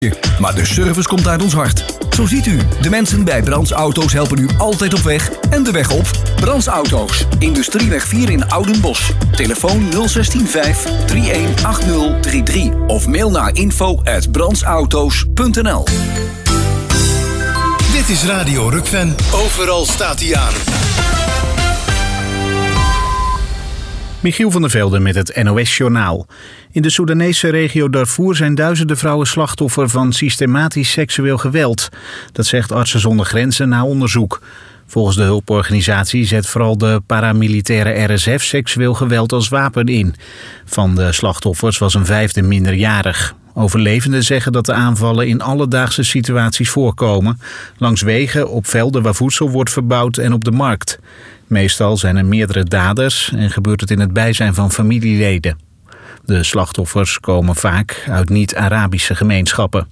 Maar de service komt uit ons hart. Zo ziet u, de mensen bij Brands Auto's helpen u altijd op weg en de weg op. Brands Auto's, Industrieweg 4 in Oudenbosch. Telefoon 016 318033 of mail naar info@brandsauto's.nl. Dit is Radio Rukven. Overal staat hij aan. Michiel van der Velde met het NOS-journaal. In de Soedanese regio Darfur zijn duizenden vrouwen slachtoffer van systematisch seksueel geweld. Dat zegt Artsen zonder Grenzen na onderzoek. Volgens de hulporganisatie zet vooral de paramilitaire RSF seksueel geweld als wapen in. Van de slachtoffers was een vijfde minderjarig. Overlevenden zeggen dat de aanvallen in alledaagse situaties voorkomen. Langs wegen, op velden waar voedsel wordt verbouwd en op de markt. Meestal zijn er meerdere daders en gebeurt het in het bijzijn van familieleden. De slachtoffers komen vaak uit niet-Arabische gemeenschappen.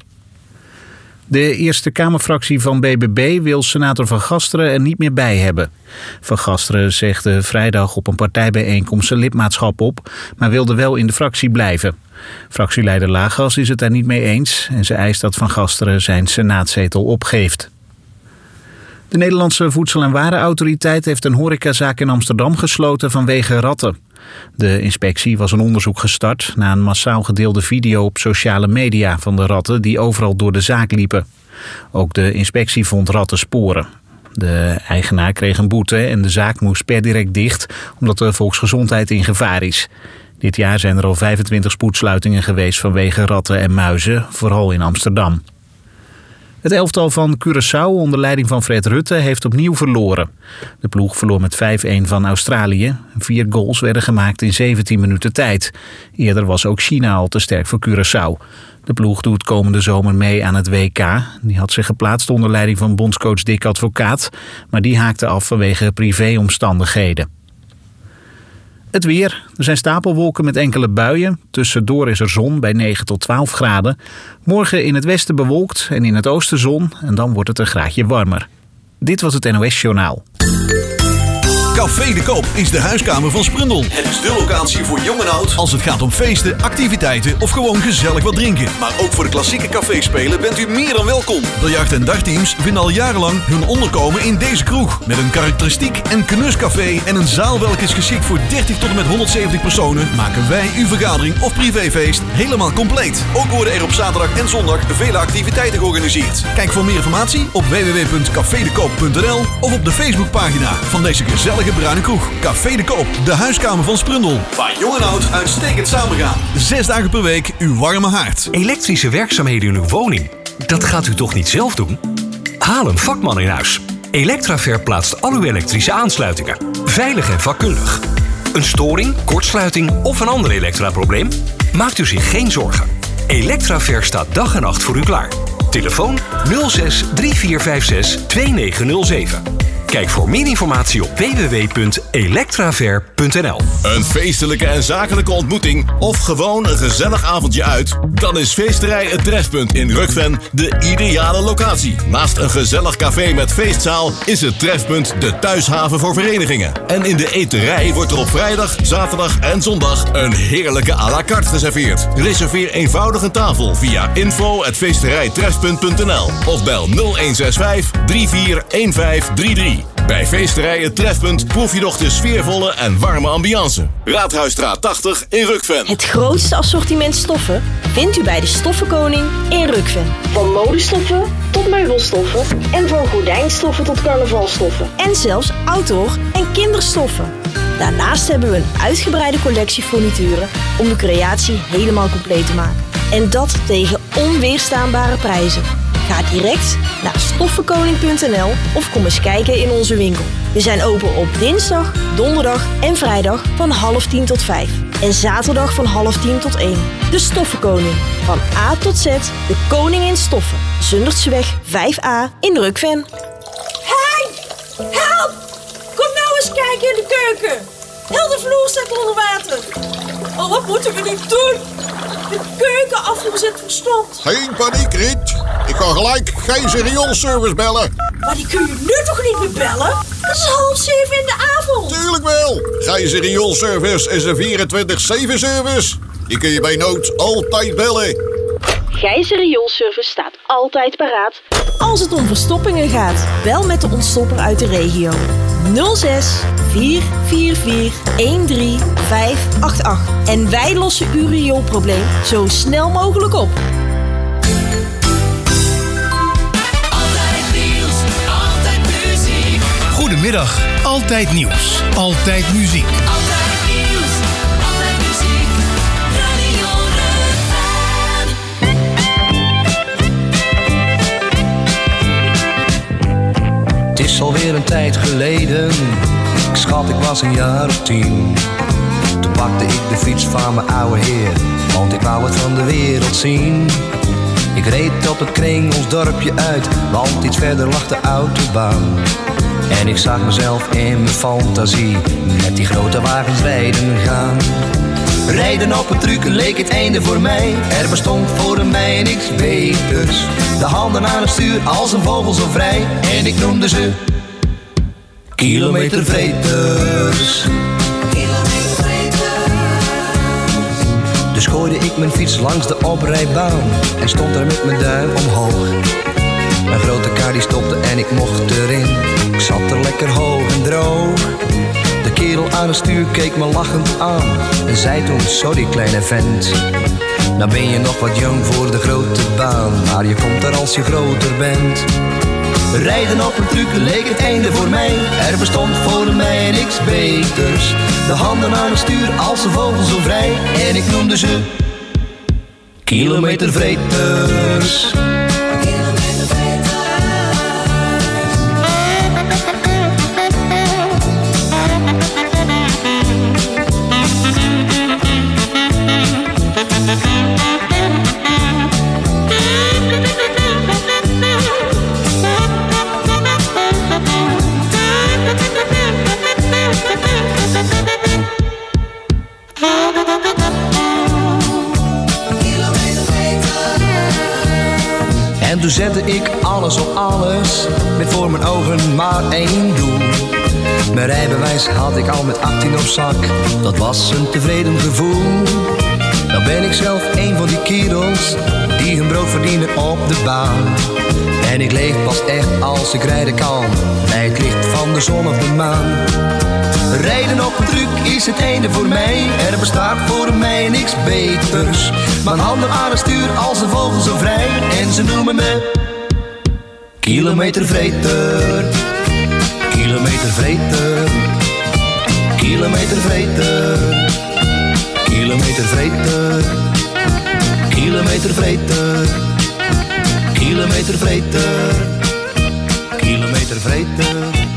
De Eerste Kamerfractie van BBB wil senator Van Gasteren er niet meer bij hebben. Van Gasteren zegde vrijdag op een partijbijeenkomst zijn lidmaatschap op, maar wilde wel in de fractie blijven. Fractieleider Lagas is het daar niet mee eens en ze eist dat Van Gasteren zijn senaatzetel opgeeft. De Nederlandse Voedsel- en Warenautoriteit heeft een horecazaak in Amsterdam gesloten vanwege ratten. De inspectie was een onderzoek gestart na een massaal gedeelde video op sociale media van de ratten die overal door de zaak liepen. Ook de inspectie vond rattensporen. De eigenaar kreeg een boete en de zaak moest per direct dicht omdat de volksgezondheid in gevaar is. Dit jaar zijn er al 25 spoedsluitingen geweest vanwege ratten en muizen, vooral in Amsterdam. Het elftal van Curaçao onder leiding van Fred Rutte heeft opnieuw verloren. De ploeg verloor met 5-1 van Australië. 4 goals werden gemaakt in 17 minuten tijd. Eerder was ook China al te sterk voor Curaçao. De ploeg doet komende zomer mee aan het WK. Die had zich geplaatst onder leiding van bondscoach Dick Advocaat, maar die haakte af vanwege privéomstandigheden. Het weer. Er zijn stapelwolken met enkele buien. Tussendoor is er zon bij 9 tot 12 graden. Morgen in het westen bewolkt en in het oosten zon. En dan wordt het een graadje warmer. Dit was het NOS-journaal. Café de Koop is de huiskamer van Sprundel. Het is de locatie voor jong en oud als het gaat om feesten, activiteiten of gewoon gezellig wat drinken. Maar ook voor de klassieke caféspelen bent u meer dan welkom. Biljart- en dartteams vinden al jarenlang hun onderkomen in deze kroeg. Met een karakteristiek en knuscafé en een zaal welke is geschikt voor 30 tot en met 170 personen, maken wij uw vergadering of privéfeest helemaal compleet. Ook worden er op zaterdag en zondag vele activiteiten georganiseerd. Kijk voor meer informatie op www.cafedekoop.nl of op de Facebookpagina van deze gezellige bruine kroeg. Café de Koop, de huiskamer van Sprundel. Waar jong en oud uitstekend samengaan. 6 dagen per week uw warme haard. Elektrische werkzaamheden in uw woning. Dat gaat u toch niet zelf doen? Haal een vakman in huis. Electraver plaatst al uw elektrische aansluitingen. Veilig en vakkundig. Een storing, kortsluiting of een ander elektraprobleem? Maakt u zich geen zorgen. Electraver staat dag en nacht voor u klaar. Telefoon 06 3456 2907. Kijk voor meer informatie op www.electraver.nl. Een feestelijke en zakelijke ontmoeting of gewoon een gezellig avondje uit? Dan is Feesterij Het Trefpunt in Rukven de ideale locatie. Naast een gezellig café met feestzaal is het Trefpunt de thuishaven voor verenigingen. En in de eterij wordt er op vrijdag, zaterdag en zondag een heerlijke à la carte geserveerd. Reserveer eenvoudig een tafel via info@feesterijtrefpunt.nl of bel 0165 341533. Bij Feesterij Het Trefpunt proef je nog de sfeervolle en warme ambiance. Raadhuisstraat 80 in Rukven. Het grootste assortiment stoffen vindt u bij de Stoffenkoning in Rukven. Van modestoffen tot meubelstoffen en van gordijnstoffen tot carnavalstoffen. En zelfs outdoor- en kinderstoffen. Daarnaast hebben we een uitgebreide collectie furnituren om de creatie helemaal compleet te maken. En dat tegen onweerstaanbare prijzen. Ga direct naar stoffenkoning.nl of kom eens kijken in onze winkel. We zijn open op dinsdag, donderdag en vrijdag van 9:30 tot 5. En zaterdag van 9:30 tot 1. De Stoffenkoning. Van A tot Z, de koning in stoffen. Zundertseweg 5A in Rukven. Hey! Help! Kom nou eens kijken in de keuken. Heel de vloer staat onder water. Oh, wat moeten we nu doen? De keukenafvoer zit verstomd. Geen paniek, Riet. Ik kan gelijk geen rioolservice bellen. Maar die kun je nu toch niet meer bellen? Het is 6:30 in de avond. Tuurlijk wel. Gijzer Rioolservice is een 24/7 service. Die kun je bij nood altijd bellen. Gijs Rioolservice staat altijd paraat als het om verstoppingen gaat. Bel met de ontstopper uit de regio. 06 444 13588. En wij lossen uw rioolprobleem zo snel mogelijk op. Altijd nieuws, altijd muziek. Goedemiddag, altijd nieuws, altijd muziek. Altijd nieuws, altijd muziek. Radio Rukven. Het is alweer een tijd geleden, ik schat ik was een jaar of 10. Toen pakte ik de fiets van mijn oude heer, want ik wou het van de wereld zien. Ik reed op het Kringels dorpje uit, want iets verder lag de autobaan. En ik zag mezelf in mijn fantasie met die grote wagens rijden gaan. Rijden op een truck leek het einde voor mij. Er bestond voor mij niks beters. De handen aan het stuur als een vogel zo vrij. En ik noemde ze kilometervreters. Dus gooide ik mijn fiets langs de oprijbaan en stond er met mijn duim omhoog. Mijn grote kar die stopte en ik mocht erin. Ik zat er lekker hoog en droog. De kerel aan het stuur keek me lachend aan en zei toen: sorry kleine vent, nou ben je nog wat jong voor de grote baan, maar je komt er als je groter bent. Rijden op een truck leek het einde voor mij. Er bestond voor mij niks beters. De handen aan het stuur als een vogel zo vrij. En ik noemde ze kilometervreters. En toen zette ik alles op alles, met voor mijn ogen maar één doel. Mijn rijbewijs had ik al met 18 op zak, dat was een tevreden gevoel. Dan ben ik zelf een van die kerels, die hun brood verdienen op de baan. En ik leef pas echt als ik rijden kan, bij het licht van de zon of de maan. Rijden op een truck is het einde voor mij. Er bestaat voor mij niks beters. Mijn handen aan het stuur als een vogel zo vrij. En ze noemen me kilometervreter. Kilometervreter. Kilometervreter. Kilometervreter. Kilometervreter. Kilometervreter. Kilometervreter.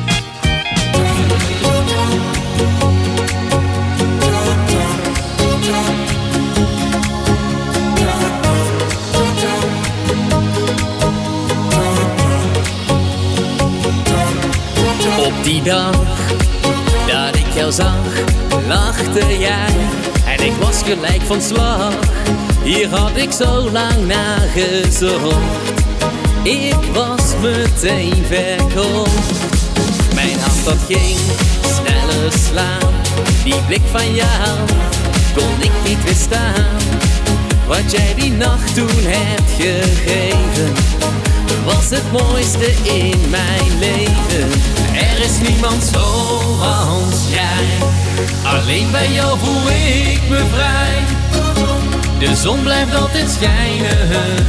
Op die dag dat ik jou zag, lachte jij en ik was gelijk van slag. Hier had ik zo lang naar gezocht, ik was meteen verkocht. Mijn hart dat ging sneller slaan, die blik van jou kon ik niet weerstaan. Wat jij die nacht toen hebt gegeven, was het mooiste in mijn leven. Er is niemand zoals jij, alleen bij jou voel ik me vrij. De zon blijft altijd schijnen,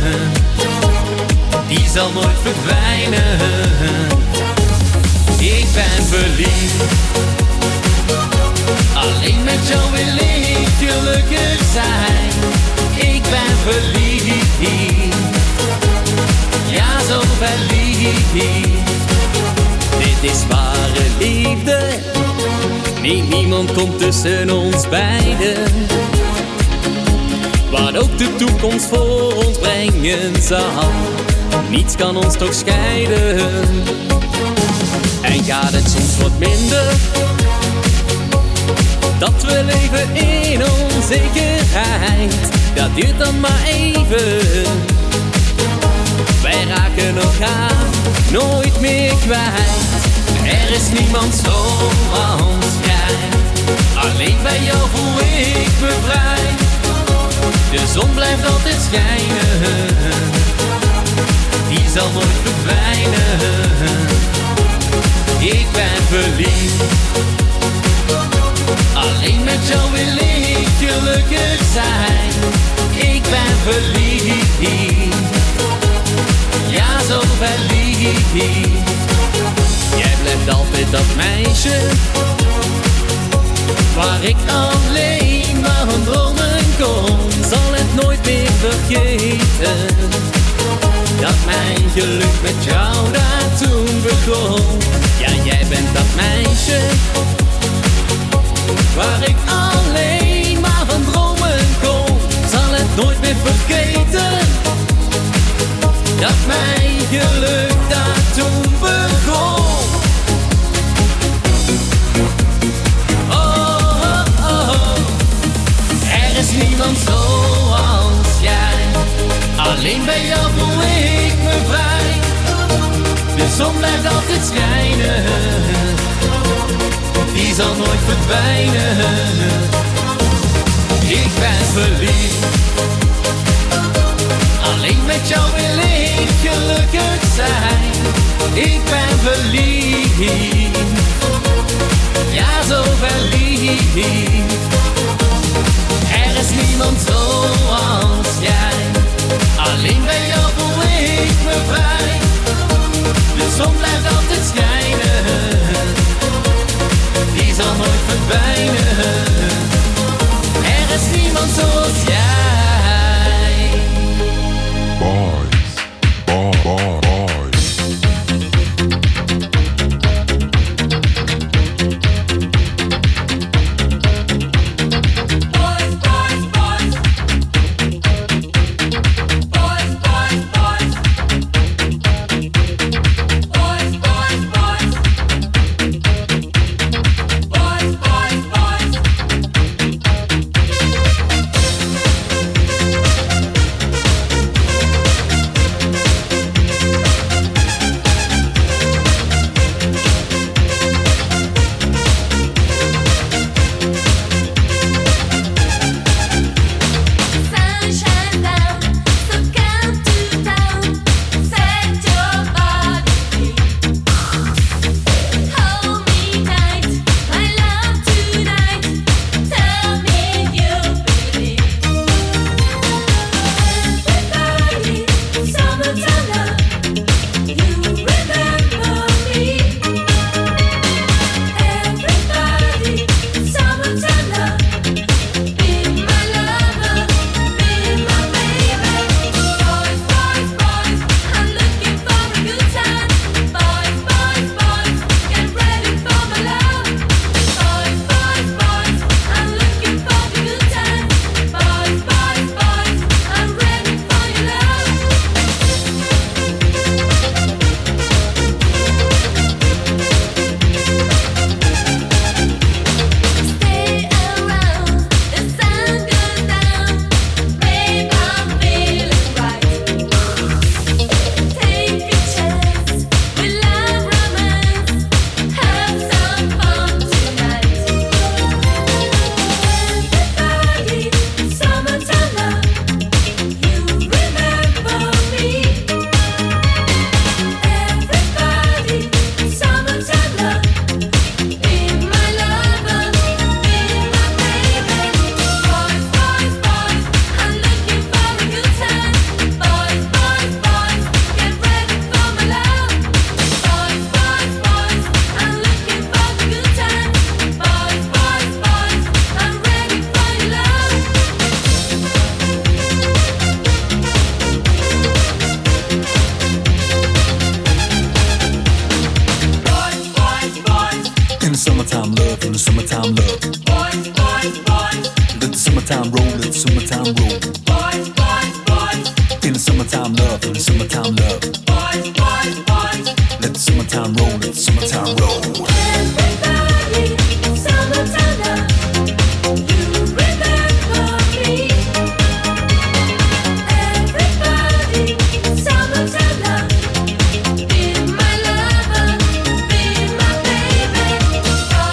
die zal nooit verdwijnen. Ik ben verliefd, alleen met jou wil ik gelukkig zijn. Ik ben verliefd, ja zo verliefd. Dit is ware liefde, niemand komt tussen ons beiden. Wat ook de toekomst voor ons brengen zal, niets kan ons toch scheiden. En gaat het soms wat minder, dat we leven in onzekerheid, dat duurt dan maar even. Wij raken elkaar nooit meer kwijt. Er is niemand zoals jij, alleen bij jou voel ik me vrij. De zon blijft altijd schijnen, die zal nooit verdwijnen. Ik ben verliefd, alleen met jou wil ik gelukkig zijn. Ik ben verliefd, ja zo verliefd. Jij blijft altijd dat meisje waar ik alleen maar van dromen kon. Zal het nooit meer vergeten, dat mijn geluk met jou daar toen begon. Ja, jij bent dat meisje waar ik alleen maar van dromen kon. Zal het nooit meer vergeten, dat mijn geluk daar toen begon. Er is niemand zoals jij, alleen bij jou voel ik me vrij. De zon blijft altijd schijnen, die zal nooit verdwijnen. Ik ben verliefd, alleen met jou wil ik gelukkig zijn. Ik ben verliefd, ja zo verliefd. Er is niemand zoals jij, alleen bij jou voel ik me vrij. De zon blijft altijd schijnen, die zal nooit verdwijnen. Er is niemand zoals jij. Boys, boys, boys.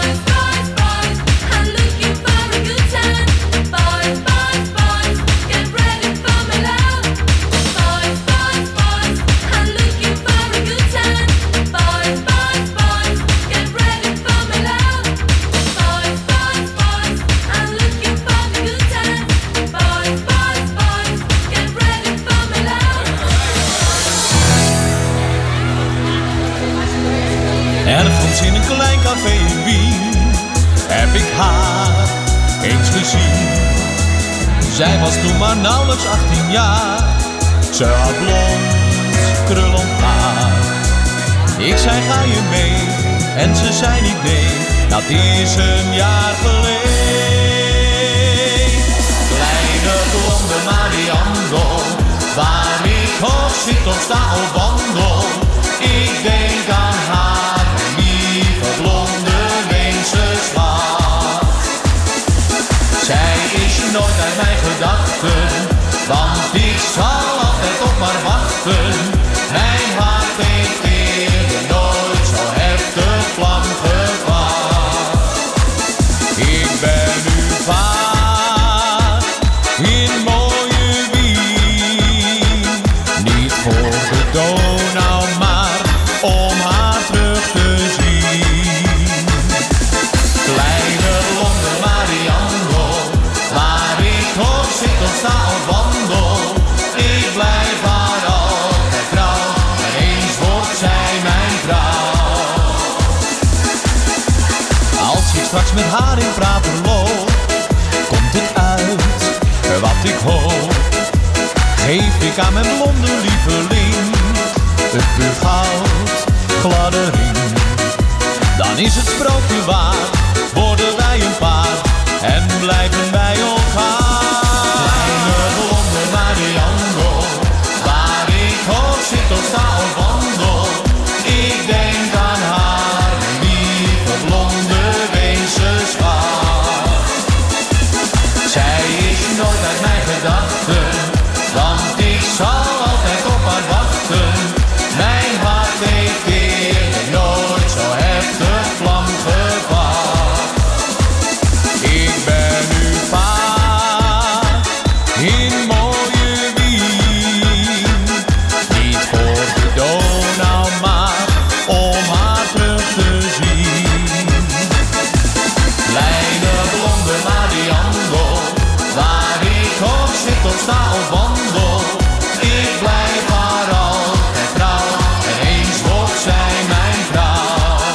Get Ergens in een klein café in Wien heb ik haar eens gezien. Zij was toen maar nauwelijks 18 jaar. Ze had blond, krullend haar. Ik zei ga je mee en ze zei niet nee. Dat is een jaar geleden. Kleine blonde Mariando, waar ik hoog zit of sta of wandel. Ik denk aan haar, lieve blonde Weense schat. Zij is nooit uit mijn gedachten, want ik zal altijd op haar wachten. Mijn hart heeft eerder nooit zo heftig vlam gevat. Ik ben nu vaak in mooie Wien, niet voor de Donau, maar om haar terug te zien. Kleine blonde Mariando, waar ik ook zit of sta of wandel, ik blijf haar altijd trouw, en eens wordt zij mijn vrouw. Als ik straks met haar in praten loop, komt het uit wat ik hoop. Geef ik aan mijn blonde lieveling het puur goud, gladde ring. Dan is het sprookje waar, worden wij een paar en blijven wij elkaar. Kleine blonde Mariando, waar ik ook zit of sta of wandel, ik denk aan haar, lieve blonde Weense schat. Zij is nooit uit mijn gedachten, want ik zal altijd op haar wachten. Mijn hart heeft eerder nooit zo heftig vlam gevat. Ik ben nu vaak in mooie Wien, niet voor de Donau, maar om haar terug te zien. Kleine blonde Mariando, waar ik ook zit of sta of wandel, ik blijf haar altijd trouw, en eens wordt zij mijn vrouw.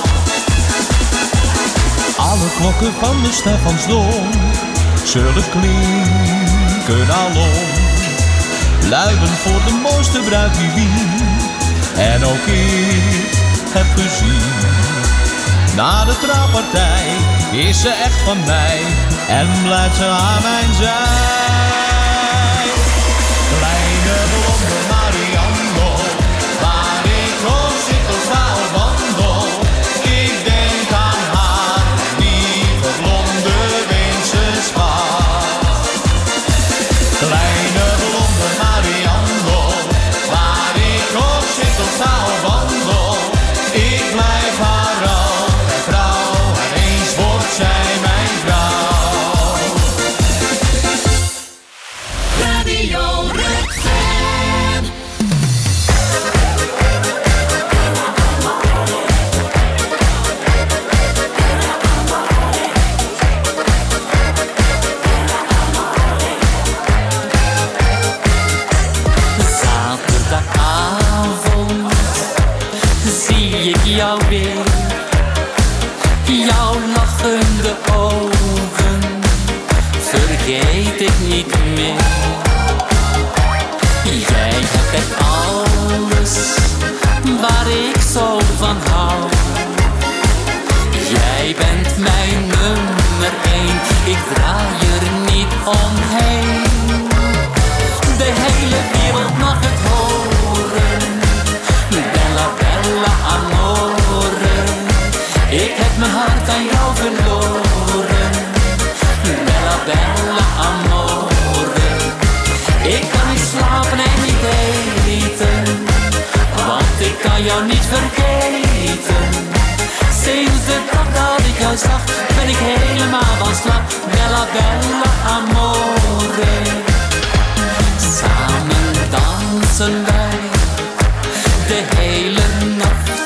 Alle klokken van de Stephansdom zullen klinken alom, luiden voor de mooiste bruid die Wien en ook ik heb gezien. Na de trouwpartij is ze echt van mij en blijft ze aan mijn zij. Kleine blonde Mariando, waar ik ook zit of sta of wandel, ik denk aan haar, lieve blonde Weense schat. Kleine blonde Mariando, waar ik ook zit of sta of wandel, ik blijf haar altijd trouw, en eens wordt zij mijn vrouw. Radio Rukven. Zaterdagavond zie ik jou weer, jouw lachende ogen vergeet ik niet meer. Jij hebt echt alles waar ik zo van hou. Jij bent mijn nummer 1, ik draai er niet omheen. De hele wereld mag het horen, bella bella amore. Ik heb mijn hart aan jou verloren, bella bella amore. Ik kan niet slapen en niet eten, want ik kan jou niet vergeten. Sinds de dag dat ik jou zag, ben ik helemaal van slag, bella bella amore. Samen dansen wij de hele nacht,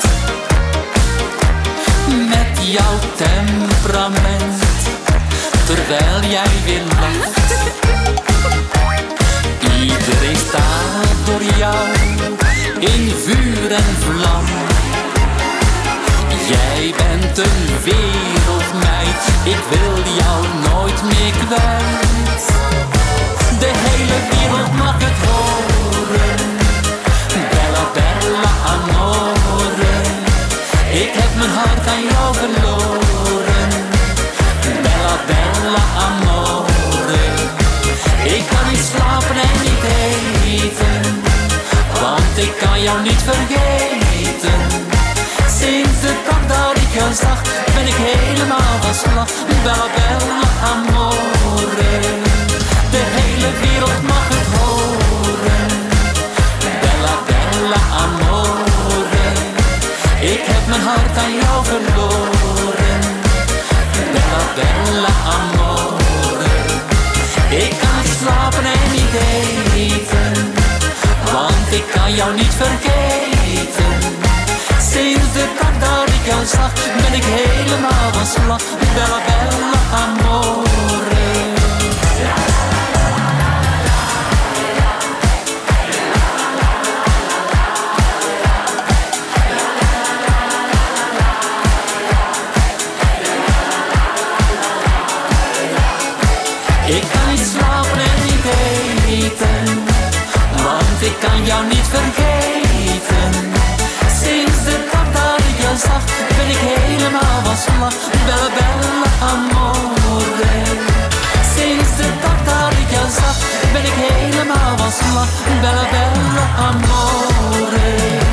met jouw temperament, terwijl jij weer lacht. Iedereen staat door jou in vuur en vlam. Jij bent een wereldmeid, ik wil jou nooit meer kwijt. De hele wereld mag het horen, bella bella amore. Ik heb mijn hart aan jou verloren, bella bella amore. Ik kan niet slapen en niet eten, want ik kan jou niet vergeten. Sinds de dag dat ik jou zag, ben ik helemaal van slag. Bella bella amore. De hele wereld mag het horen, bella bella amore. Ik heb mijn hart aan jou verloren, bella bella amore. Ik kan niet slapen en niet eten, want ik kan jou niet vergeten. Sinds de dag dat ik jou zag, ben ik helemaal van slag. Bella bella amore. Ik kan niet slapen en niet eten, want ik kan jou niet vergeten. Sinds de dag dat ik jou zag, ben ik helemaal van slag. Bella bella amore. Sinds de dag dat ik jou zag, ben ik helemaal van slag. Bella bella amore.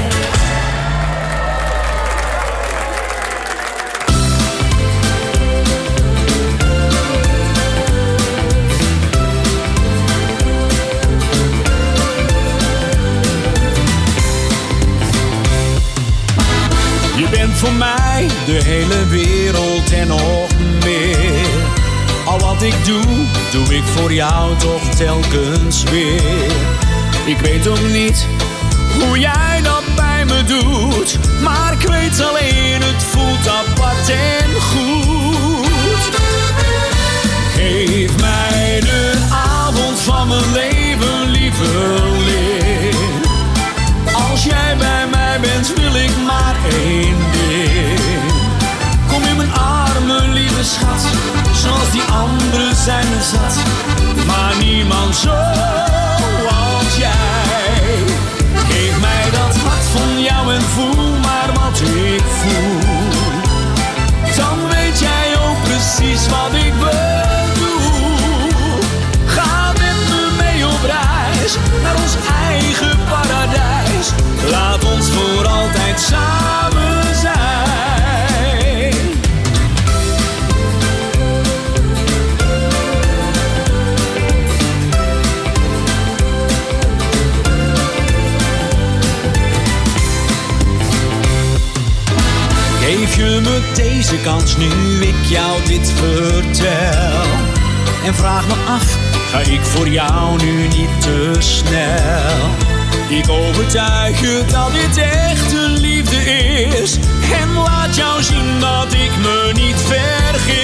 Je bent voor mij de hele wereld en nog meer. Al wat ik doe, doe ik voor jou toch telkens weer. Ik weet ook niet hoe jij dat bij me doet, maar ik weet alleen, het voelt apart en goed. Geef mij de avond van mijn leven, lieveling. Als jij bij mij bent, wil ik maar één ding. Kom in mijn armen, lieve schat, zoals die anderen zijn er zat. Maar niemand zoals jij. Geef mij dat hart van jou en voel maar wat ik voel. Dan weet jij ook precies wat ik bedoel. Ga met me mee op reis naar ons eigen paradijs. Laat ons voor altijd samen zijn. Geef je me deze kans nu ik jou dit vertel. En vraag me af, ga ik voor jou nu niet te snel? Ik overtuig je dat dit echte liefde is. En laat jou zien dat ik me niet vergis.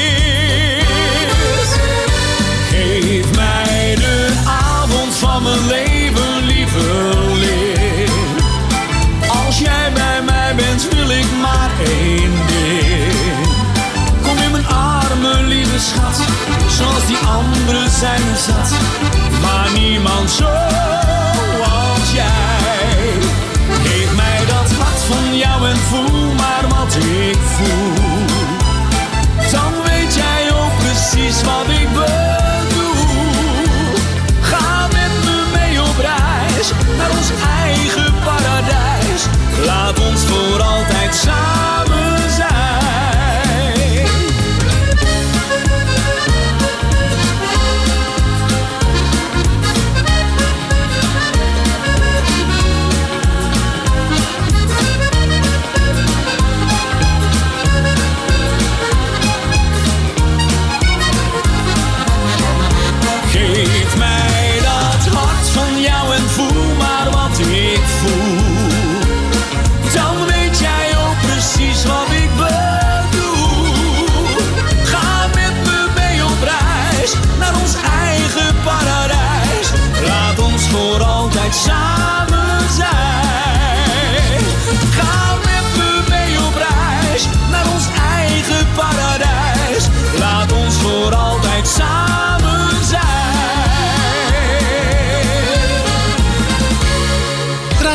Geef mij de avond van mijn leven, lieveling. Als jij bij mij bent, wil ik maar één ding. Kom in mijn armen, lieve schat, zoals die anderen zijn er zat. Maar niemand zoals jij. Geef mij dat hart van jou en voel maar wat ik voel. Dan weet jij ook precies wat ik bedoel. Ga met me mee op reis naar ons eigen paradijs. Laat ons voor altijd samen zijn.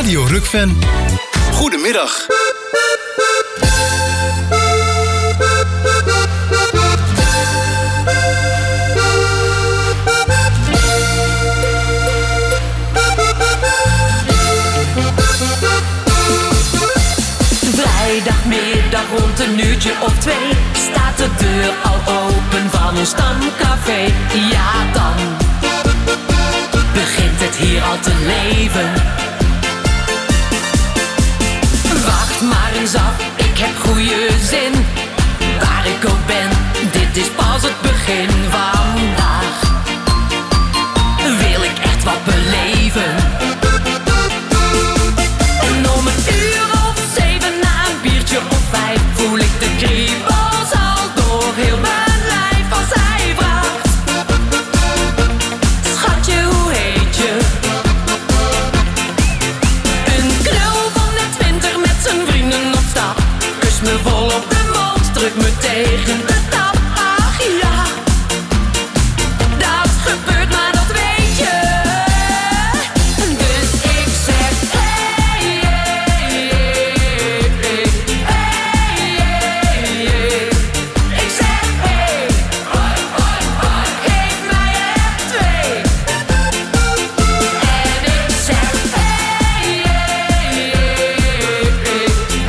Radio Rukven. Goedemiddag. Vrijdagmiddag rond een uurtje of 2 staat de deur al open van ons stamcafé. Ja, dan begint het hier al te leven. Wacht maar eens af, ik heb goede zin. Waar ik ook ben, dit is pas het begin. Vandaag wil ik echt wat beleven. En om een uur of 7 na een biertje of 5 voel ik de kriebels al door heel mijn lijf als hij vraagt: schatje, hoe heet je? Een knul van net 20 met zijn vrienden op stap, kus me vol op de mond, druk me tegen de tap. Ach ja, dat gebeurt, maar dat weet je. Dus ik zeg hey, hey, hey, hey, hey, hey. Ik zeg hey, hoi, hoi, hoi, geef mij er 2. En ik zeg hey, hey, hey, hey,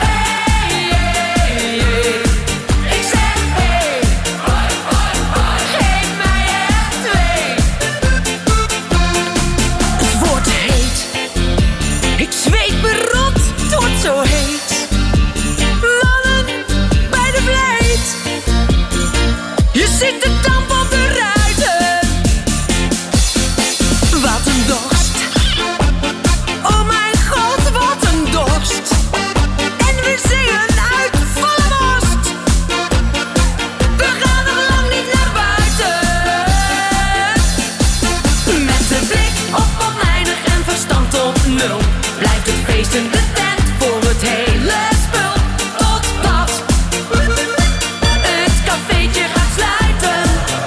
hey, hey. Ik zeg hey, hoi, hoi, hoi, geef mij er 2. Het wordt heet, ik zweet me rot, het wordt zo heet. Mannen bij de vleet, je ziet de damp op de ruiten. Wat een dorst, oh mijn god, wat een dorst. En we zingen uit volle borst, we gaan nog lang niet naar buiten. Met de blik op oneindig en verstand op 0 blijft het feest in de tent voor het hele spul. Totdat het cafeetje gaat sluiten.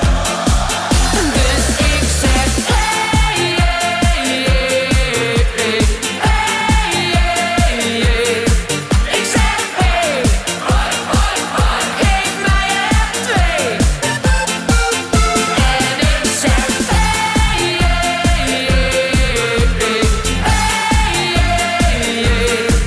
Dus ik zeg hey, hey, hey, hey, hey, hey. Ik zeg hey, hoi, hoi, hoi, geef mij er 2. En ik zeg hey, hey, hey, hey, hey, hey.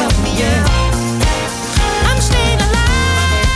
help me, yeah. I'm staying alive.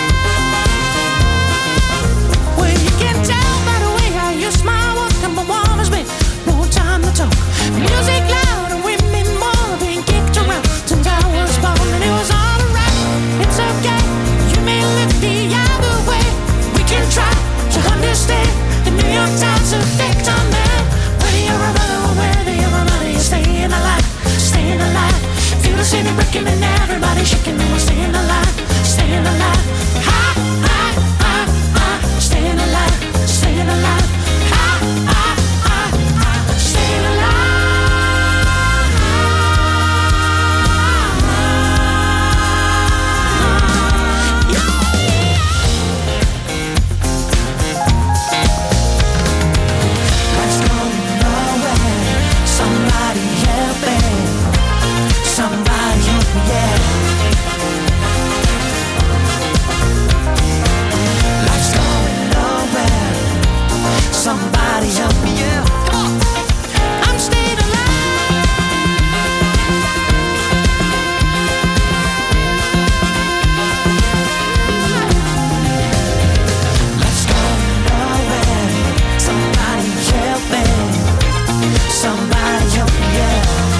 Well, you can tell by the way how you smile. What come on, has been no time to talk. Music loud and women more being kicked around since I was born, and it was all alright. It's okay, you may look the other way. We can try to understand the New York Times effect on them. Whether you're a brother or whether you're a mother, you're staying alive, staying alive. Feel the city breaking and everybody shaking, and we're staying alive, staying alive. Ha, ha, ha, ha, staying alive, staying alive. Ha, ha, ha, ha, staying alive. Let's go nowhere. Somebody help me. Somebody help me, yeah. Life's going nowhere. Somebody help me, yeah. Come on. I'm staying alive. Life's going nowhere. Somebody help me. Somebody help me, yeah.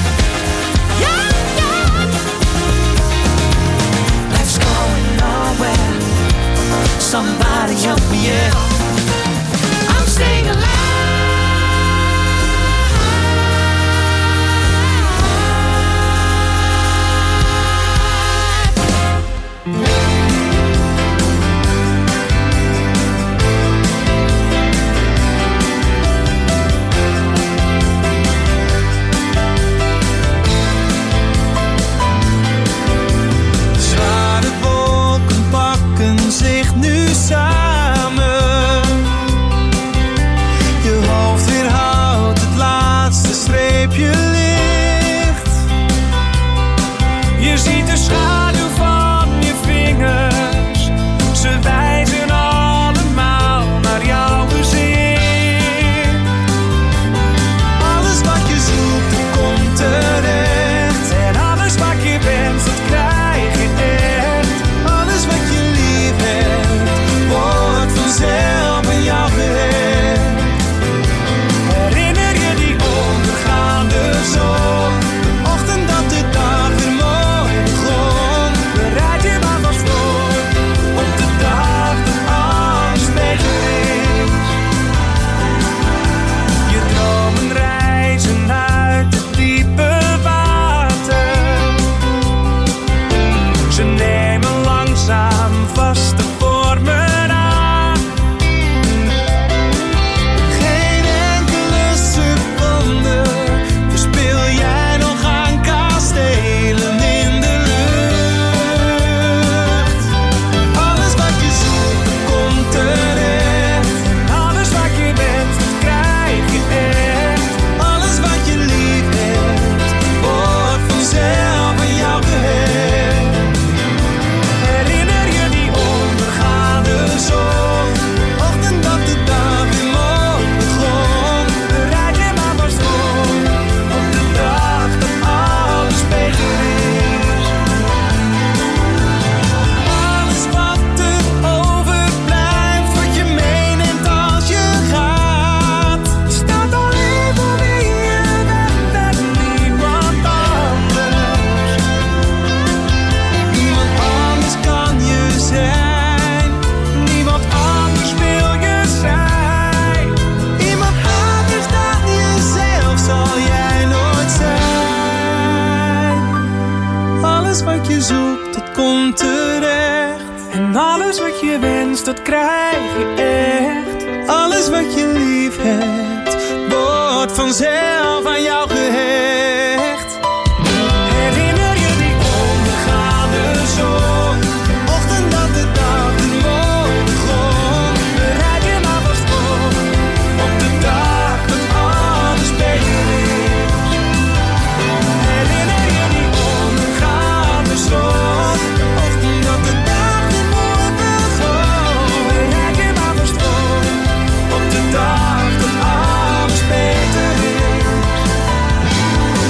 Life's going nowhere. Somebody help me, yeah. I'm staying alive. Zware wolken pakken zich nu samen. Je hoofd weerhoudt het laatste streepje licht. Je ziet de schaduw van je vingers. Ze wijzen allemaal naar jouw gezicht. Alles wat je zoekt, dat komt terecht. En alles wat je wenst, dat krijg je echt. Alles wat je lief hebt, wordt vanzelf aan jou gehecht. Herinner je die ondergaande zon? De ochtend dat de dag weer mooi begon. Bereid je maar vast voor op de dag dat alles beter is. Je dromen reizen uit het diepe water. Ze nemen langzaam vaste vormen aan. Geen enkele seconde verspil jij nog aan kastelen in de lucht. Alles wat je zoekt, dat komt terecht. En alles wat je wenst, dat krijg je echt. Alles wat je lief hebt, wordt vanzelf aan jou gehecht. Herinner je die ondergaande zon? Ochtend dat de dag weer mooi begon. Bereid je maar vast voor op de dag dat alles beter is. Alles wat er overblijft, wat je meeneemt als je gaat, staat alleen voor wie je bent en niemand anders. Niemand anders kan je zijn. Niemand anders wil je zijn. Iemand anders dan jezelf zal jij nooit zijn. Alles wat je zoekt, dat komt terecht. En alles wat je wenst, dat krijg je echt. Alles wat je lief hebt, wordt vanzelf aan jou gehecht. Herinner je die ondergaande zon? Ochtend dat de dag weer mooi begon. Bereid je maar vast voor op de dag dat alles beter is. Herinner je die ondergaande zon? Ochtend dat de dag weer mooi begon. Bereid je maar vast voor op de dag dat alles beter is.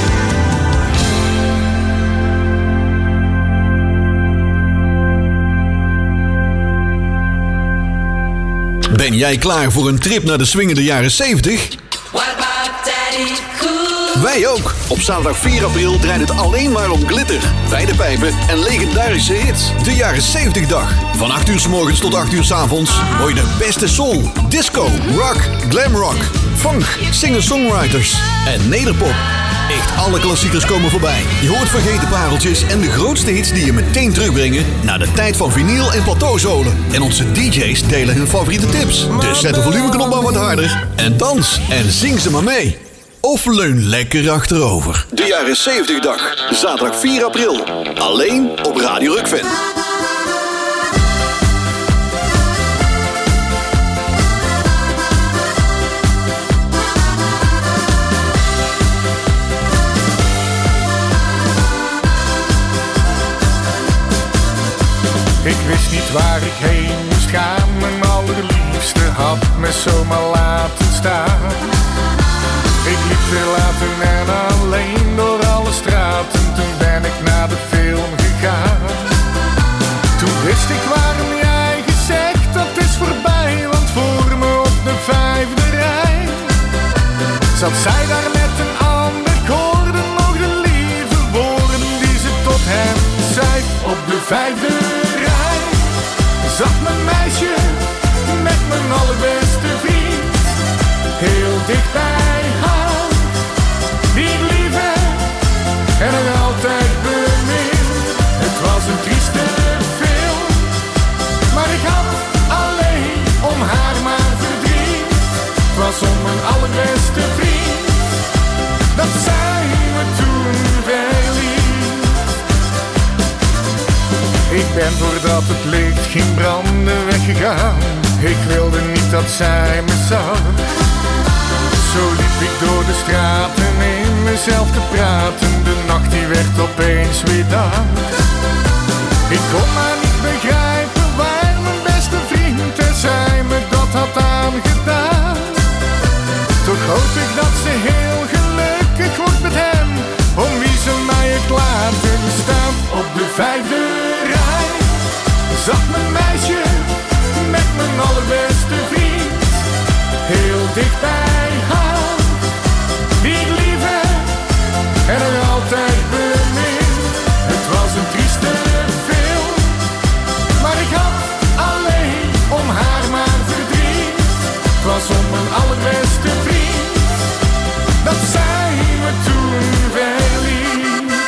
Ben jij klaar voor een trip naar de swingende jaren 70? Wij ook. Op zaterdag 4 april draait het alleen maar om glitter, wijde pijpen en legendarische hits. De jaren 70 dag. Van 8 uur 's morgens tot 8 uur 's avonds hoor je de beste soul, disco, rock, glam rock, funk, singer-songwriters en nederpop. Echt alle klassiekers komen voorbij. Je hoort vergeten pareltjes en de grootste hits die je meteen terugbrengen naar de tijd van vinyl en plateauzolen. En onze DJ's delen hun favoriete tips. Dus zet de volumeknop maar wat harder en dans en zing ze maar mee. Of leun lekker achterover. De jaren 70 dag. Zaterdag 4 april. Alleen op Radio Rockfan. Ik wist niet waar ik heen moest gaan. Mijn allerliefste had me zomaar laten staan. Ik liep verlaten en alleen door alle straten. Toen ben ik naar de film gegaan. Toen wist ik waarom jij gezegd dat is voorbij. Want voor me op de 5e rij zat zij daar met een ander. Ik hoorde nog de lieve woorden die ze tot hem zei. Op de 5e rij zat mijn meisje met mijn allerbeste vriend. Heel dicht bij haar, die ik lief heb en er altijd bemin. Het was een trieste film, maar ik had alleen om haar maar verdriet. Het was om mijn allerbeste vriend, dat zij me toen verliet. Ik ben voordat het licht ging branden weggegaan. Ik wilde niet dat zij me zag. Zo liep ik door de straten in mezelf te praten. De nacht die werd opeens weer dag. Ik kon maar niet begrijpen waar mijn beste vriend en zij me dat had aangedaan. Toch hoop ik dat ze heel gelukkig wordt met hem, om wie ze mij heeft laten staan. Op de 5e rij zat mijn meisje met mijn allerbeste vriend. Heel dicht bij haar, die ik lief heb en er altijd bemin. Het was een trieste film, maar ik had alleen om haar maar verdriet. Het was om mijn allerbeste vriend, dat zij me toen verliet.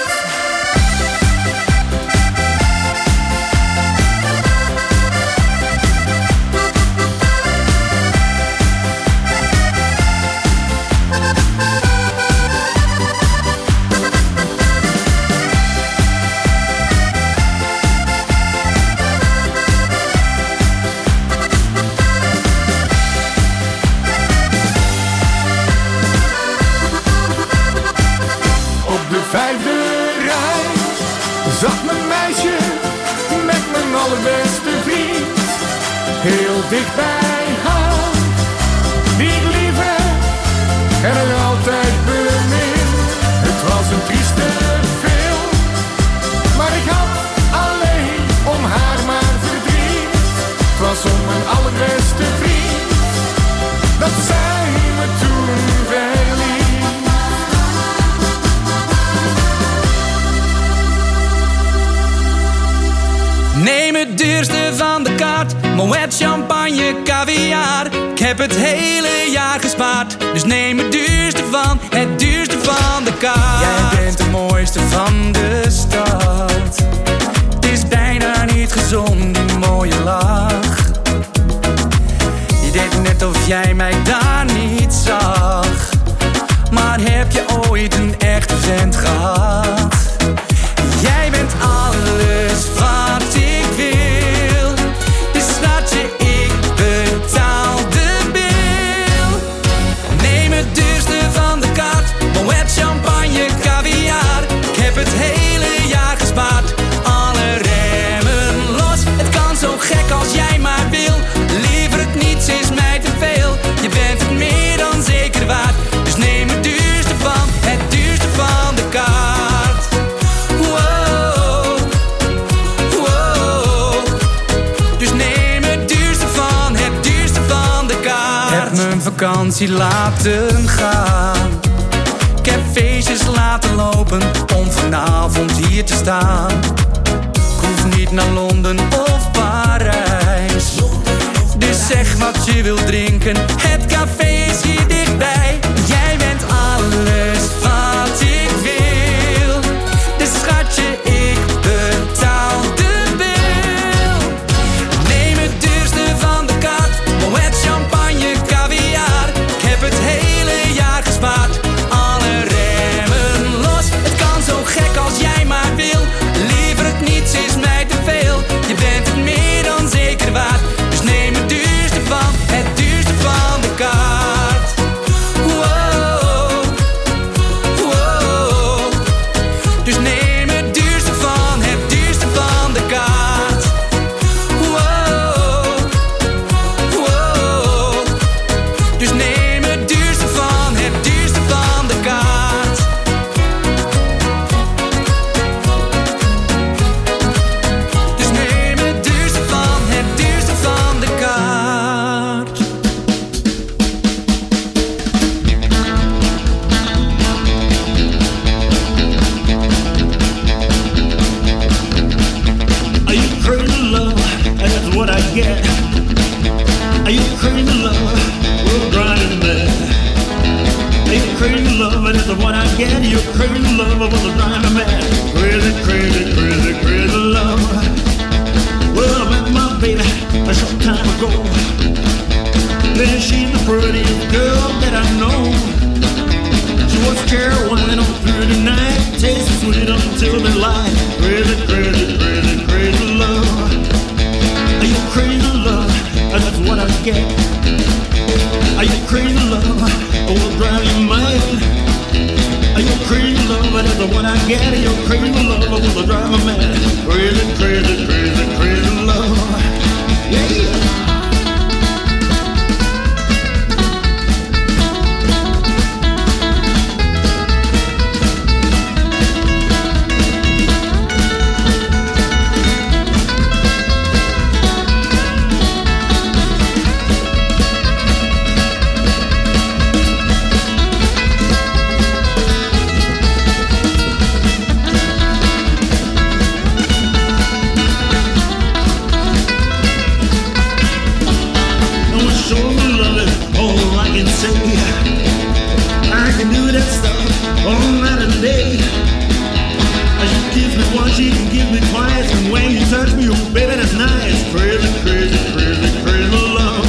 Zat mijn meisje met mijn allerbeste vriend. Heel dicht bij haar, die ik lief heb en er altijd bemin. Het was een trieste film, maar ik had alleen om haar maar verdriet. Het was om mijn allerbeste vriend, dat zij me toen verliet. Neem het duurste van de kaart, Moet champagne, caviar. Ik heb het hele jaar gespaard, dus neem het duurste van de kaart. Jij bent de mooiste van de stad. Het is bijna niet gezond, die mooie lach. Je deed net of jij mij daar niet zag. Maar heb je ooit een echte vent gehad? Jij bent alles wat ik wil. Dus schatje, ik betaal de bil. Neem het duurste van de kaart, Moet champagne, caviar. Ik heb het hele jaar gespaard, alle remmen los. Het kan zo gek als jij maar wil. Liever het niets is mij te veel. Je vakantie laten gaan. Ik heb feestjes laten lopen om vanavond hier te staan. Ik hoef niet naar Londen of Parijs. Dus zeg wat je wilt drinken, het café is hier dichtbij. Jij bent alles wat ik wil. Dus schatje, ik betaal de bil. Neem het duurste van de kaart, Moet champagne, caviar. Ik heb het hele jaar gespaard. Alle remmen los, het kan zo gek als jij maar wil. Liever het niets is mij te veel. Je bent het meer dan zeker waard. Dus neem het duurste van de kaart. Wow, wow. Dus neem het duurste van de kaart. Wow, wow. Dus neem het duurste van de kaart. Dus neem het duurste van de kaart. Are you crazy love? And that's what I get. Are you crazy love? We'll drive you mad. Are you crazy love? And that's what I get. You crazy love, will drive me mad. Crazy, crazy, crazy, crazy love. Well, I met my baby a short time ago. Then she's the prettiest girl that I know. She was Carolina all through the night, tastes sweet until the light. Crazy, crazy, crazy, crazy love. Are you crazy love? That's what I get. Are you crazy love? I will drive you mad. Are you crazy love? That's what I get. Are you crazy love? I will drive me mad. Crazy, crazy, crazy, crazy love. Yeah. I can do that stuff all night and day. She gives me once, she can give me twice. And when you touch me, oh baby, that's nice. Crazy, crazy, crazy, crazy love.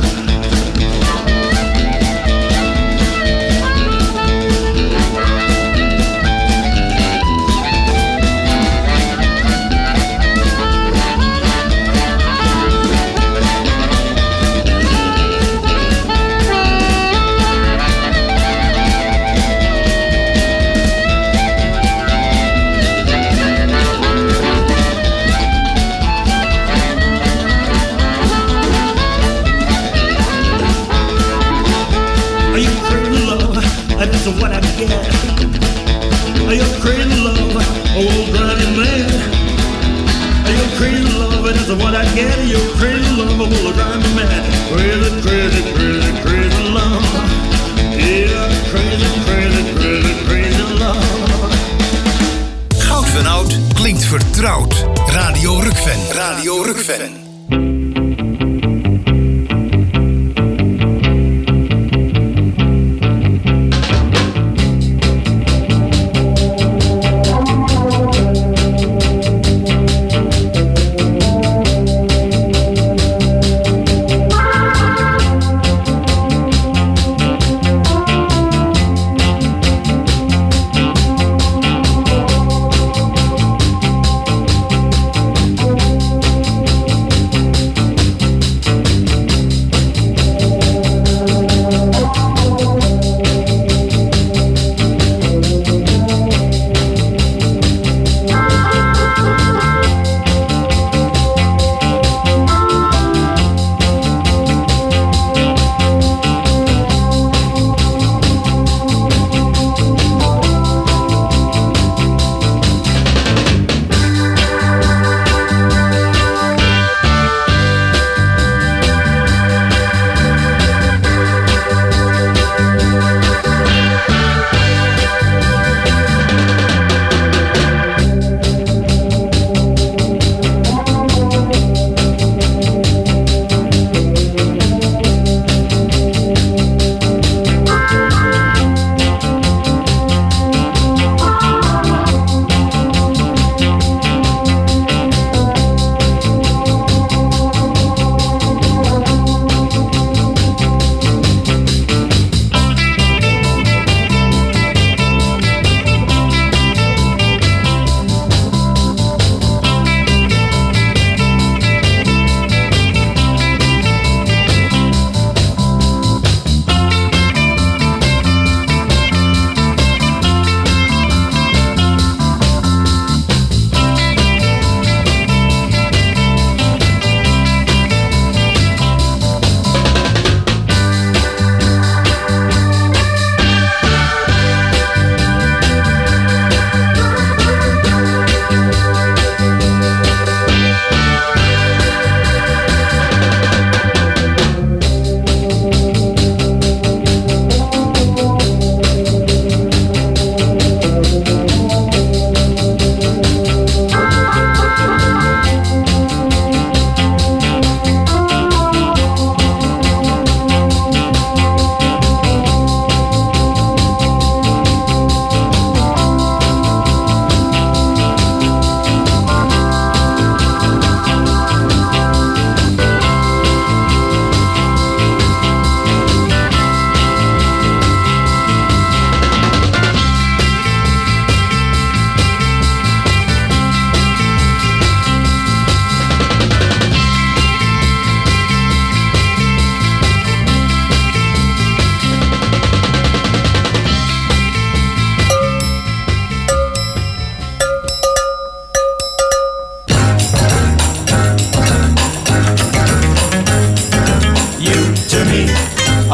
That's what I get. Are you crazy love? Oh, drive you mad. Are you crazy love? That's what I get. Are you crazy love? Oh, drive me mad. Crazy, crazy, crazy, crazy love. Yeah, crazy, crazy, crazy, crazy love. Goud van Oud klinkt vertrouwd. Radio Rukven. Radio Rukven.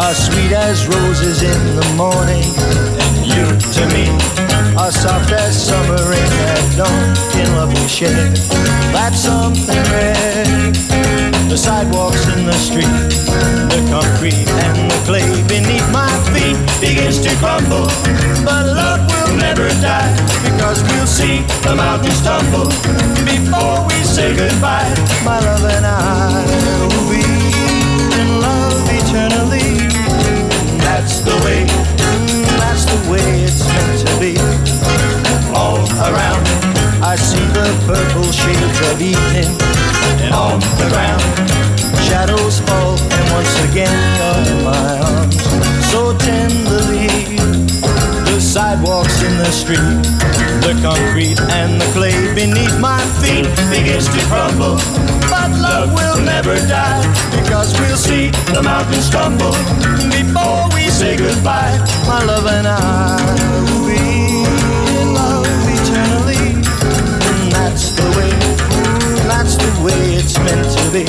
are sweet as roses in the morning, and you to me are soft as summer rain at dawn. In love we share, that's something rare. The sidewalks in the street, the concrete and the clay beneath my feet begins to crumble, but love will never die, because we'll see the mountains tumble before we say goodbye. My love and I will be in love eternally. That's the way it's meant to be. All around I see the purple shades of evening, and on the ground shadows fall, and once again you're in my arms so tenderly. The sidewalks in the street, the concrete and the clay beneath my feet begins to crumble, but love will never die, because we'll see the mountains tumble before we say goodbye. My love and I will be in love eternally. That's the way it's meant to be.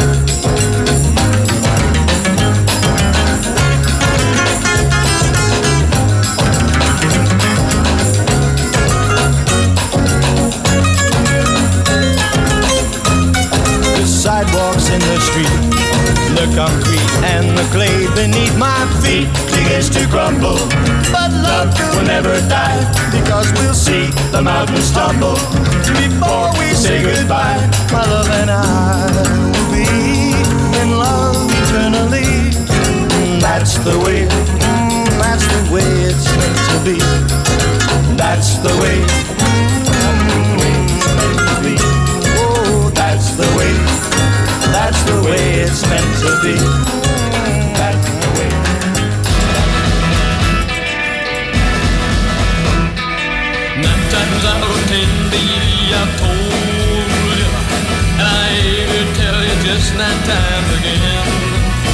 The sidewalks in the street, the concrete and the clay beneath my feet begins to crumble, but love will never die, because we'll see the mountains tumble before we say goodbye. My love and I will be in love eternally. That's the way it's meant to be. That's the way it's meant to be. Oh, that's the way it's meant to be. That's the way. 9 times out of 10, baby, I've told you, and I ain't gonna tell you just 9 times again,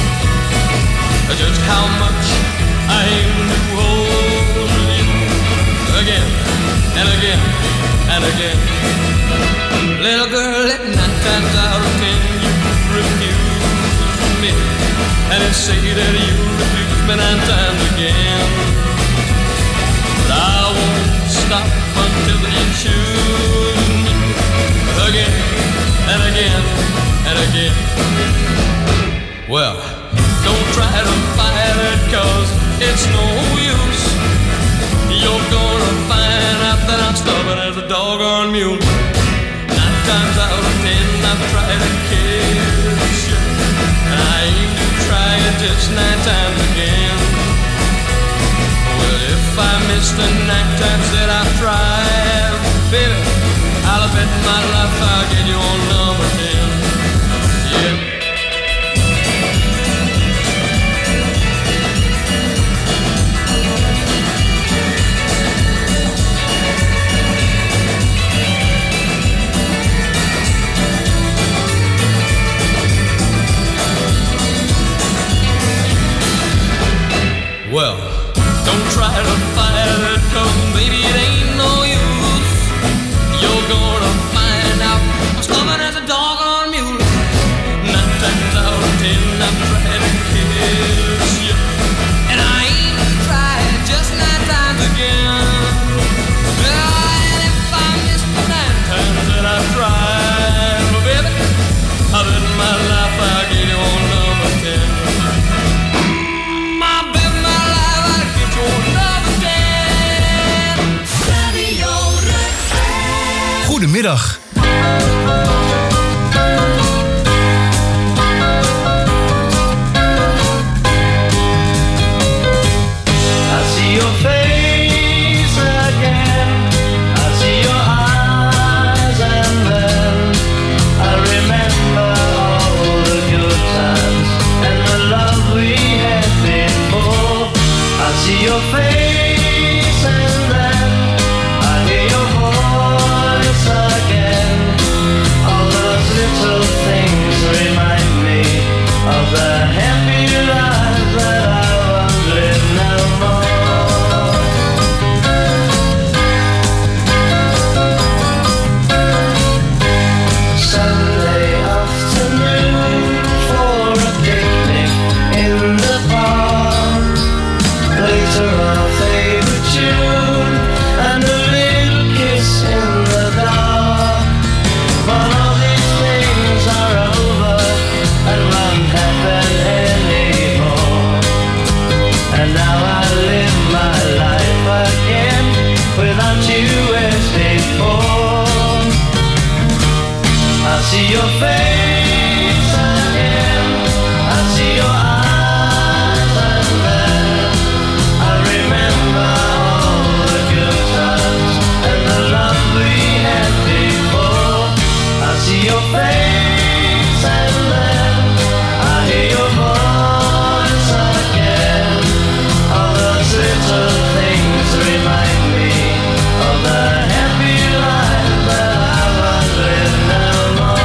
just how much I aim to hold you again and again and again. Little girl, at 9 times out of 10 you refuse me, and then say that you refuse me 9 times again. But I won't stop until you choose me again and again and again. Well, don't try to fight it, 'cause it's no use. You're gonna find out that I'm stubborn as a doggone mule. 9 times out of 10 I've tried to kiss you, and I aim to try it just 9 times again. Well, if I miss the 9 times that I've tried, baby, I'll bet my life I'll get you on number 10. Yeah. Well, don't try to fight it, 'cause baby it ain't no use. You're gonna find out I'm stubborn as a doggone mule. 9 times out of 10 I've tried to kiss you, and I ain't tried just 9 times again. And if I miss the 9 times that I've tried, well baby, I'll bet my life I'll get you on number 10. Goedemiddag. see your face again. I see your eyes and then I remember all the good times and the love we had before. I see your face and then I hear your voice again. All those little things remind me of the happy life that I was living no more.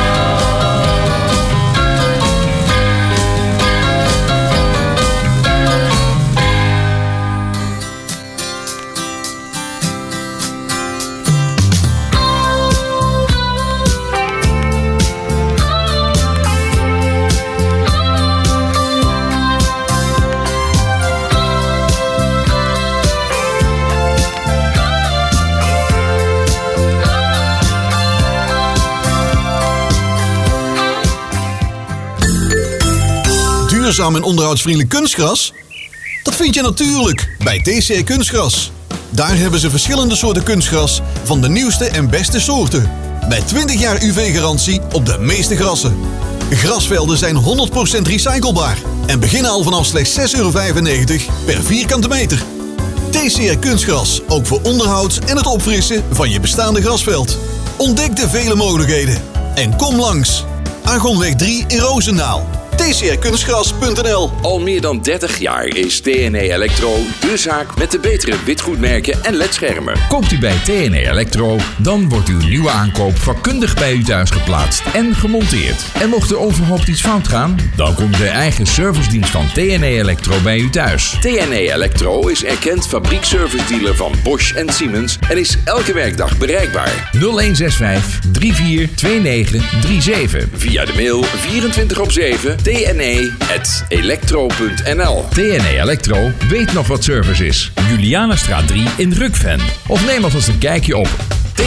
Duurzaam en onderhoudsvriendelijk kunstgras? Dat vind je natuurlijk bij TCR Kunstgras. Daar hebben ze verschillende soorten kunstgras van de nieuwste en beste soorten. Met 20 jaar UV-garantie op de meeste grassen. Grasvelden zijn 100% recyclebaar en beginnen al vanaf slechts €6,95 per vierkante meter. TCR Kunstgras, ook voor onderhoud en het opfrissen van je bestaande grasveld. Ontdek de vele mogelijkheden en kom langs. Argonweg 3 in Roosendaal. tcrkunstgras.nl. Al meer dan 30 jaar is TNE Electro de zaak met de betere witgoedmerken en ledschermen. Koopt u bij TNE Electro, dan wordt uw nieuwe aankoop vakkundig bij u thuis geplaatst en gemonteerd. En mocht er onverhoopt iets fout gaan, dan komt de eigen servicedienst van TNE Electro bij u thuis. TNE Electro is erkend fabriekservice-dealer van Bosch en Siemens en is elke werkdag bereikbaar. 0165 342937. Via de mail 24/7 tne@electro.nl. TNE Electro weet nog wat service is. Julianastraat 3 in Rukven. Of neem alvast een kijkje op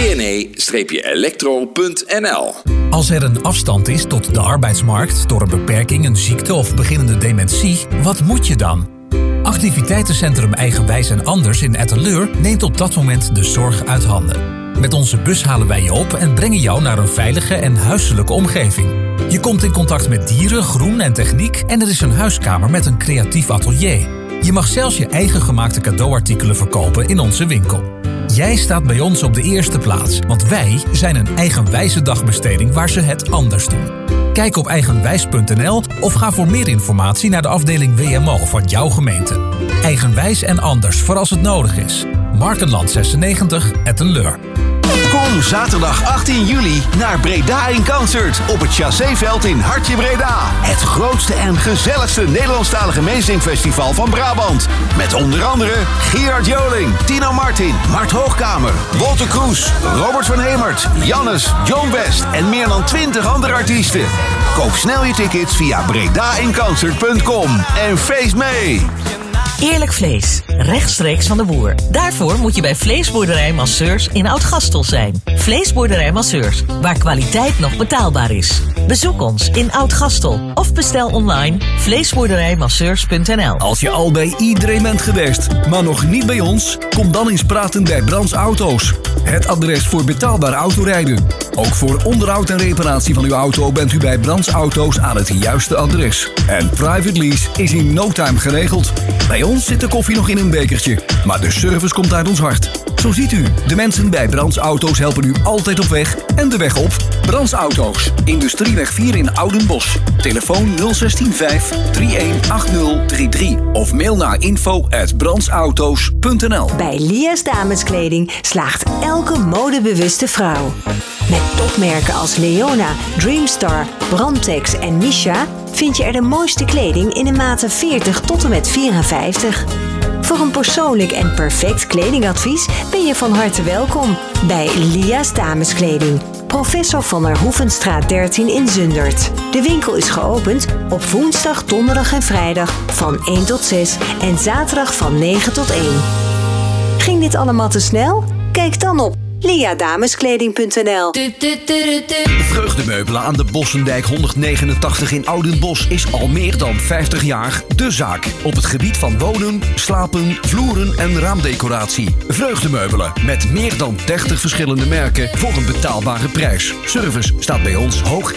tne-electro.nl. Als er een afstand is tot de arbeidsmarkt door een beperking, een ziekte of beginnende dementie, wat moet je dan? Activiteitencentrum Eigenwijs en Anders in Etteleur neemt op dat moment de zorg uit handen. Met onze bus halen wij je op en brengen jou naar een veilige en huiselijke omgeving. Je komt in contact met dieren, groen en techniek en er is een huiskamer met een creatief atelier. Je mag zelfs je eigen gemaakte cadeauartikelen verkopen in onze winkel. Jij staat bij ons op de eerste plaats, want wij zijn een eigenwijze dagbesteding waar ze het anders doen. Kijk op eigenwijs.nl of ga voor meer informatie naar de afdeling WMO van jouw gemeente. Eigenwijs en Anders voor als het nodig is. Markenland 96, Etteleur. Kom zaterdag 18 juli naar Breda in Concert op het Chasséveld in Hartje Breda. Het grootste en gezelligste Nederlandstalige meezingfestival van Brabant. Met onder andere Gerard Joling, Tino Martin, Mart Hoogkamer, Walter Kroes, Robert van Hemert, Jannes, John West en meer dan 20 andere artiesten. Koop snel je tickets via bredainconcert.com en feest mee! Eerlijk vlees, rechtstreeks van de boer. Daarvoor moet je bij Vleesboerderij Masseurs in Oud-Gastel zijn. Vleesboerderij Masseurs, waar kwaliteit nog betaalbaar is. Bezoek ons in Oud-Gastel of bestel online vleesboerderijmasseurs.nl. Als je al bij iedereen bent geweest, maar nog niet bij ons, kom dan eens praten bij Brands Auto's. Het adres voor betaalbaar autorijden. Ook voor onderhoud en reparatie van uw auto bent u bij Brands Auto's aan het juiste adres. En private lease is in no time geregeld. Bij ons zit de koffie nog in een bekertje, maar de service komt uit ons hart. Zo ziet u, de mensen bij Brands Auto's helpen u altijd op weg en de weg op. Brands Auto's, Industrieweg 4 in Oudenbosch. Telefoon 0165 318033 of mail naar info@brandsauto's.nl. Bij Lia's Dameskleding slaagt elke modebewuste vrouw. Met topmerken als Leona, Dreamstar, Brandtex en Misha vind je er de mooiste kleding in de maten 40 tot en met 54. Voor een persoonlijk en perfect kledingadvies ben je van harte welkom bij Lia's Dameskleding. Professor van der Hoevenstraat 13 in Zundert. De winkel is geopend op woensdag, donderdag en vrijdag van 1 tot 6 en zaterdag van 9 tot 1. Ging dit allemaal te snel? Kijk dan op liadameskleding.nl. Vreugdemeubelen aan de Bossendijk 189 in Oudenbosch is al meer dan 50 jaar de zaak. Op het gebied van wonen, slapen, vloeren en raamdecoratie. Vreugdemeubelen met meer dan 30 verschillende merken voor een betaalbare prijs. Service staat bij ons hoog